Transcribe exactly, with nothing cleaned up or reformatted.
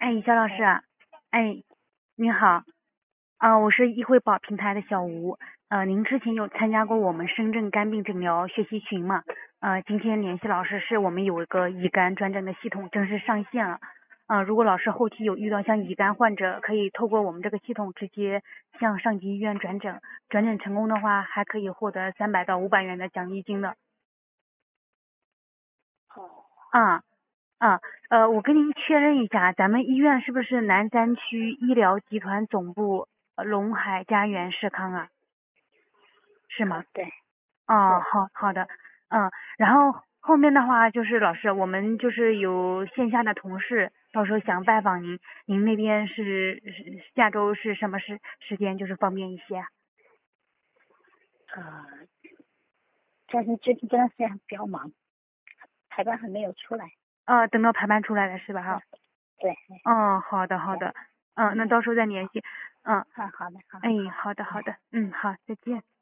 哎，肖老师啊，哎，您好，啊、我是议会宝平台的小吴，呃，您之前有参加过我们深圳肝病诊疗学习群嘛？呃，今天联系老师是我们有一个乙肝转诊的系统正式上线了，呃，如果老师后期有遇到像乙肝患者，可以透过我们这个系统直接向上级医院转诊，转诊成功的话还可以获得三百到五百元的奖励金的。 哦， 啊。啊，呃，我跟您确认一下，咱们医院是不是南山区医疗集团总部呃龙海家园社康啊？是吗？ 啊，对， 哦， 是， 好好的，嗯，然后后面的话就是老师，我们就是有线下的同事，到时候想拜访您，您那边是是下周是什么时时间，就是方便一些啊？ 呃，但是最近这段时间比较忙，排班还没有出来。 呃，等到排班出来了是吧？ 嗯， 哈。 对， 哦，好的好行， 的，嗯，那嗯， 到时候再联好， 系，嗯， 啊，好的，好， 哎，好的好的，嗯，好，再见。